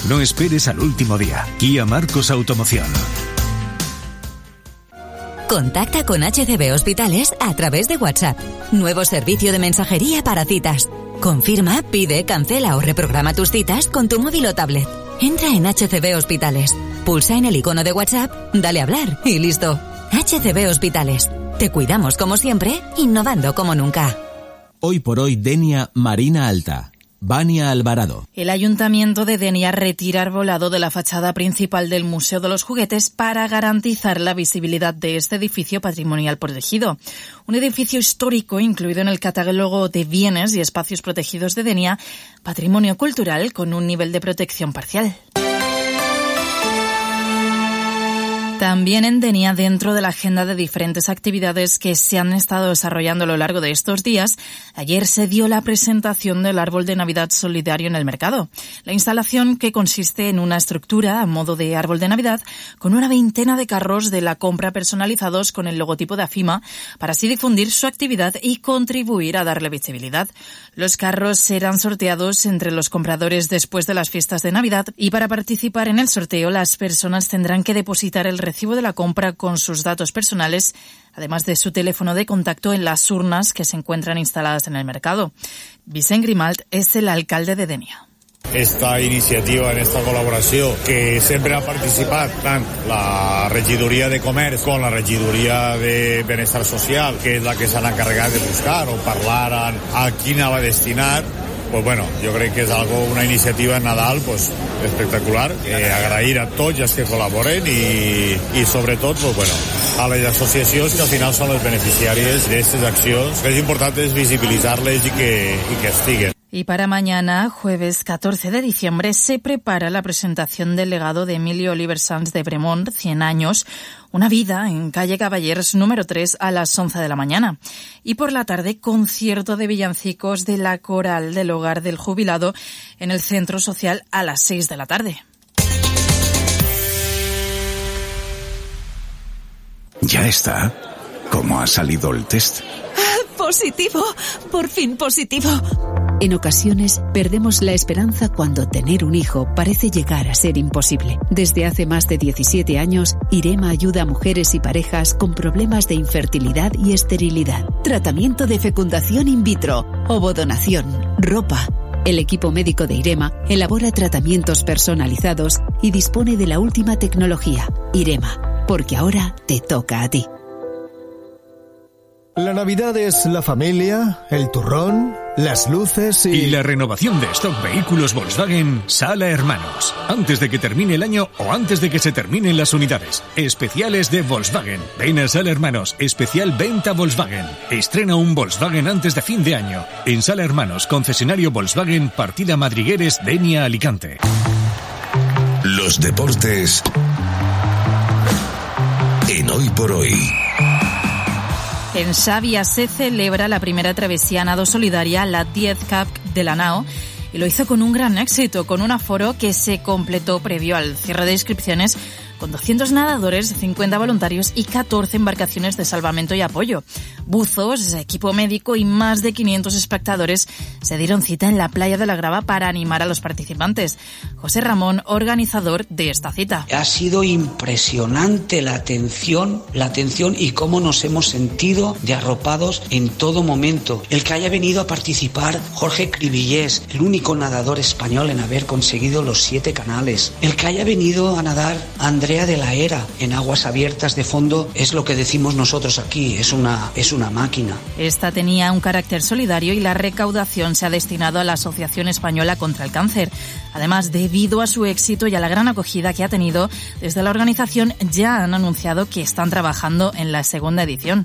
No esperes al último día. Kia Marcos Automoción. Contacta con HCB Hospitales a través de WhatsApp. Nuevo servicio de mensajería para citas. Confirma, pide, cancela o reprograma tus citas con tu móvil o tablet. Entra en HCB Hospitales. Pulsa en el icono de WhatsApp, dale a hablar y listo. HCB Hospitales. Te cuidamos como siempre, innovando como nunca. Hoy por hoy, Denia Marina Alta. Vania Alvarado. El Ayuntamiento de Denia retira arbolado de la fachada principal del Museo de los Juguetes para garantizar la visibilidad de este edificio patrimonial protegido. Un edificio histórico incluido en el catálogo de bienes y espacios protegidos de Denia, patrimonio cultural con un nivel de protección parcial. También en Denia, dentro de la agenda de diferentes actividades que se han estado desarrollando a lo largo de estos días, ayer se dio la presentación del árbol de Navidad solidario en el mercado. La instalación, que consiste en una estructura a modo de árbol de Navidad con una veintena de carros de la compra personalizados con el logotipo de AFIMA, para así difundir su actividad y contribuir a darle visibilidad. Los carros serán sorteados entre los compradores después de las fiestas de Navidad, y para participar en el sorteo las personas tendrán que depositar el recibo de la compra con sus datos personales, además de su teléfono de contacto, en las urnas que se encuentran instaladas en el mercado. Vicent Grimalt és el alcalde de Denia. Esta iniciativa, en esta col·laboració, que sempre ha participat tant la regidoria de comerç com la regidoria de benestar social, que és la que s'han encarregat de buscar o parlar a qui anava destinat, pues bueno, jo crec que és una iniciativa en Nadal pues espectacular. Agrair a tots els que col·laboren i sobretot pues bueno, a les associacions que al final són les beneficiàries d'aquestes accions. El que és important és visibilitzar-les i que estiguen. Y para mañana, jueves 14 de diciembre, se prepara la presentación del legado de Emilio Oliver Sanz de Bremont, 100 años, una vida, en calle Caballers número 3 a las 11 de la mañana. Y por la tarde, concierto de villancicos de la Coral del Hogar del Jubilado en el Centro Social a las 6 de la tarde. Ya está. ¿Cómo ha salido el test? ¡Positivo! ¡Por fin positivo! En ocasiones, perdemos la esperanza cuando tener un hijo parece llegar a ser imposible. Desde hace más de 17 años, IREMA ayuda a mujeres y parejas con problemas de infertilidad y esterilidad. Tratamiento de fecundación in vitro, ovodonación, ropa. El equipo médico de IREMA elabora tratamientos personalizados y dispone de la última tecnología. IREMA, porque ahora te toca a ti. La Navidad es la familia, el turrón, las luces y la renovación de stock vehículos Volkswagen Sala Hermanos. Antes de que termine el año o antes de que se terminen las unidades. Especiales de Volkswagen. Ven a Sala Hermanos, especial venta Volkswagen. Estrena un Volkswagen antes de fin de año. En Sala Hermanos, concesionario Volkswagen, partida Madrigueres, Denia, Alicante. Los deportes en Hoy por Hoy. En Xàbia se celebra la primera travesía nado solidaria, la 10 Cup de la Nao, y lo hizo con un gran éxito, con un aforo que se completó previo al cierre de inscripciones, con 200 nadadores, 50 voluntarios y 14 embarcaciones de salvamento y apoyo. Buzos, equipo médico y más de 500 espectadores se dieron cita en la playa de la Grava para animar a los participantes. José Ramón, organizador de esta cita. Ha sido impresionante la atención y cómo nos hemos sentido de arropados en todo momento. El que haya venido a participar Jorge Cribillés, el único nadador español en haber conseguido los 7 canales. El que haya venido a nadar Andrea de la Era en aguas abiertas de fondo, es lo que decimos nosotros aquí, es una máquina. Esta tenía un carácter solidario y la recaudación se ha destinado a la Asociación Española contra el Cáncer. Además, debido a su éxito y a la gran acogida que ha tenido, desde la organización ya han anunciado que están trabajando en la segunda edición.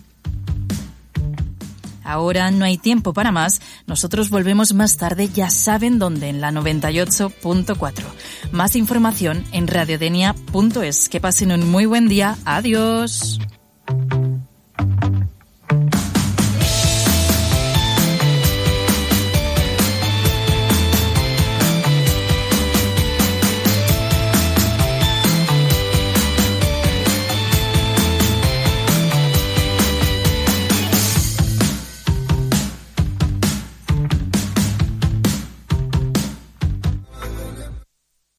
Ahora no hay tiempo para más. Nosotros volvemos más tarde, ya saben dónde, en la 98.4. Más información en radiodenia.es. Que pasen un muy buen día. Adiós.